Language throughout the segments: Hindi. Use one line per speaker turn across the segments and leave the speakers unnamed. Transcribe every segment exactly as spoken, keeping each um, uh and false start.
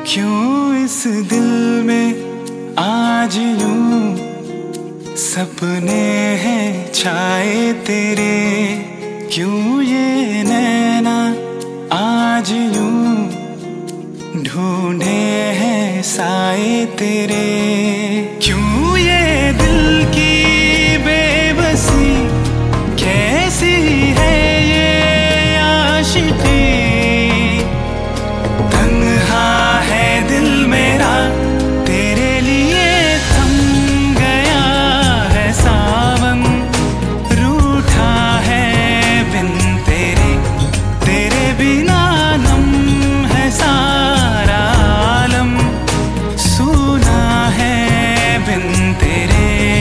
क्यों इस दिल में आज यूं सपने हैं छाए तेरे, क्यों ये नैना आज यूं ढूंढे हैं साए तेरे, क्यों ये दिल की बेबसी कैसी है ये आशिकी, तन्हा है दिल मेरा तेरे लिए थम गया है सावन, रूठा है बिन तेरे, तेरे बिना नम है सारा आलम, सूना है बिन तेरे।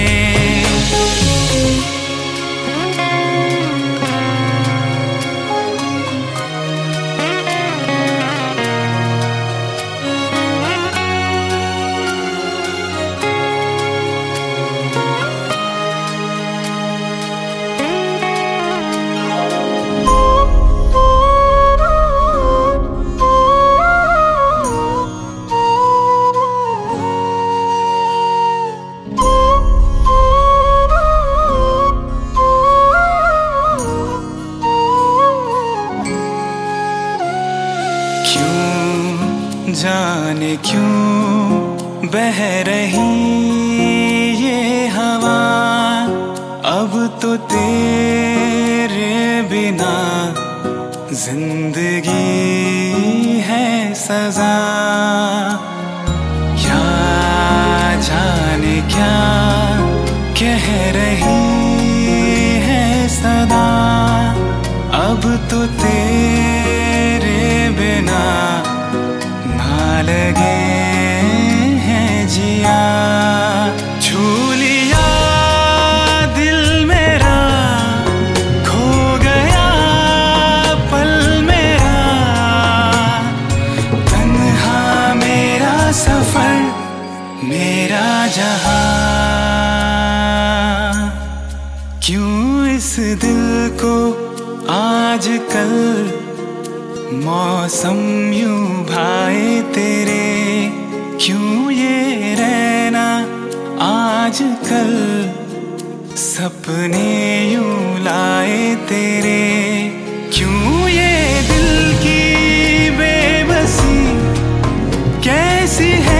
जाने क्यों बह रही ये हवा, अब तो तेरे बिना जिंदगी है सजा, या जाने क्या कह रही है सदा, अब तो तेरे बिना लगे हैं जिया, छू लिया दिल मेरा खो गया पल मेरा, तन्हा मेरा सफर मेरा जहां, क्यों इस दिल को आजकल मौसम यूं भाए तेरे, क्यों ये रहना आजकल सपने यूं लाए तेरे, क्यों ये दिल की बेबसी कैसी है